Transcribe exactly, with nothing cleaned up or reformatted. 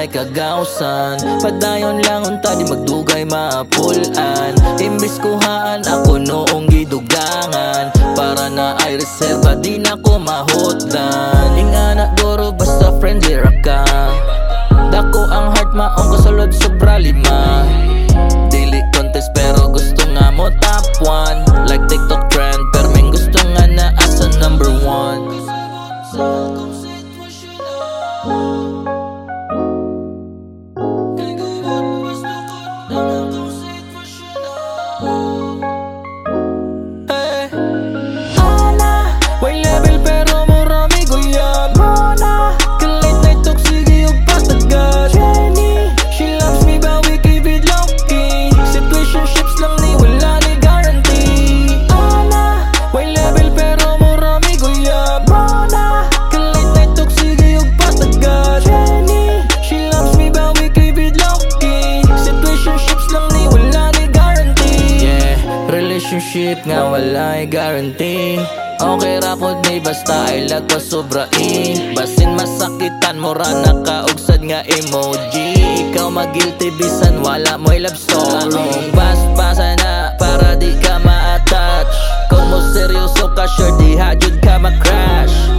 walay kagawsan. Padayon lang unta di magdugay maapulan. Imbis kuhaan ako noong gidugangan, para na ay reserva di na ko mahutdan. Ingana guro basta friendly ra ka, dako ang heart maong kasulod sobra lima. Dili contest pero gusto nga mo top one, like TikTok trend pero may gusto nga na asa number one. Hey. Ana, way level pero marami guyab. Mona, kalate na itok sige og patagal. Jenny, she loves me but we keep it low-key. Situationships lang ni wala ni guarantee. Ana, way level pero marami guyab. Mona, kalate na itok sige og patagal. Jenny, she loves me but we keep it low-key. Situationships lang ni wala ni guarantee. Yeah, relationship nga walay guarantee. Okay ra pod ni basta ay lag pa sobra i. Basin masakitan mo ra nakaugsad nga emoji. Ikaw mag-guilty bisan wala mo'y love story. Bas-basa na para di ka ma-attach. Kung mo seryoso ka sure di hajud ka ma-crash.